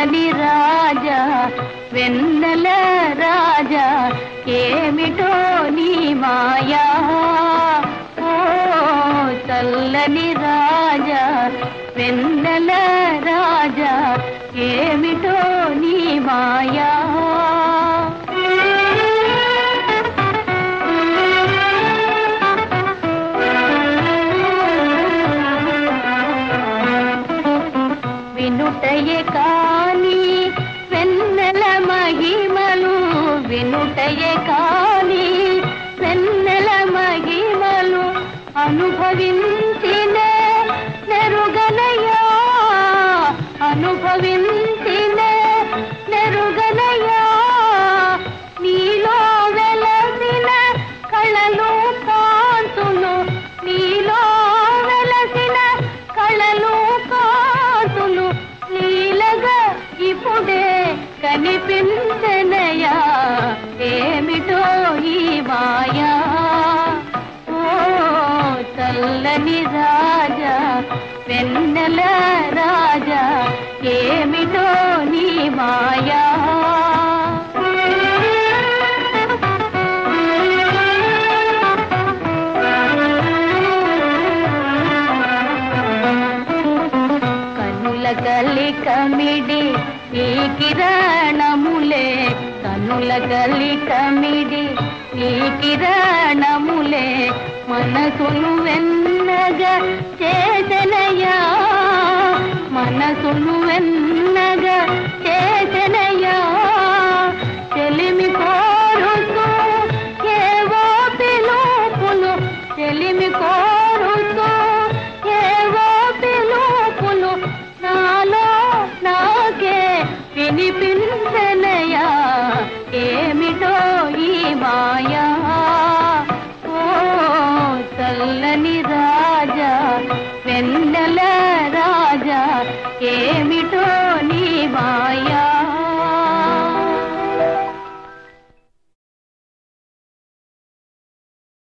చల్లని రాజా వెన్నెల రాజా ఏమిటో నీ మాయా ఓ చల్లని రాజా వెన్నెల రాజా ఏమిటో నీ మాయా వినుటయే కాని వెన్నెల మహిమలు వినుటయే కాని వెన్నెల మహిమలు అనుభవించిన నెరుగనయా అనుభవించిన నెరుగనయా నీలో వెలసిన కళలు కాంతులు నీలో వెలసిన కళలు కాంతులు నీలగా ఇప్పుడే కనిపించనయా ఏమిటో ఈ మాయా ఓ చల్లని రాజా వెన్నెల రాజా ఏమిటో నీ మాయా కనుల కలికమిడి ఈ కిరణములే కనుల కలికమిడి ఈ కిరణములే మనసును వెన్నగా చేసనయా మనసును వెన్నగా చేసనయా చెలిమి కోరుతూ ఏవో పిలుపులు చెలిమి కోరుతూ ఏవో పిలుపులు నాలో నాకే వినిపి